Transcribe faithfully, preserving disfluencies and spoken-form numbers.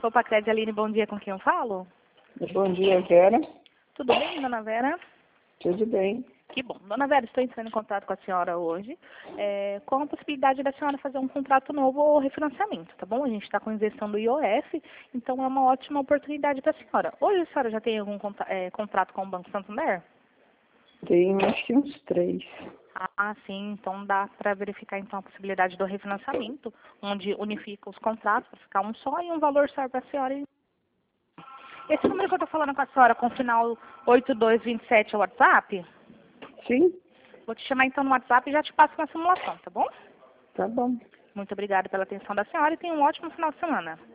Copacred, Aline, bom dia, com quem eu falo? Bom dia, Vera. Tudo bem, dona Vera? Tudo bem. Que bom. Dona Vera, estou entrando em contato com a senhora hoje é, com a possibilidade da senhora fazer um contrato novo ou refinanciamento, tá bom? A gente está com isenção do I O F, então é uma ótima oportunidade para a senhora. Hoje a senhora já tem algum conta, é, contrato com o Banco Santander? Tem acho que uns três. Ah, sim. Então dá para verificar então a possibilidade do refinanciamento, onde unifica os contratos para ficar um só e um valor só para a senhora. Esse número que eu estou falando com a senhora, com o final oito dois dois sete, é o WhatsApp? Sim? Vou te chamar então no WhatsApp e já te passo uma simulação, tá bom? Tá bom. Muito obrigada pela atenção da senhora e tenha um ótimo final de semana.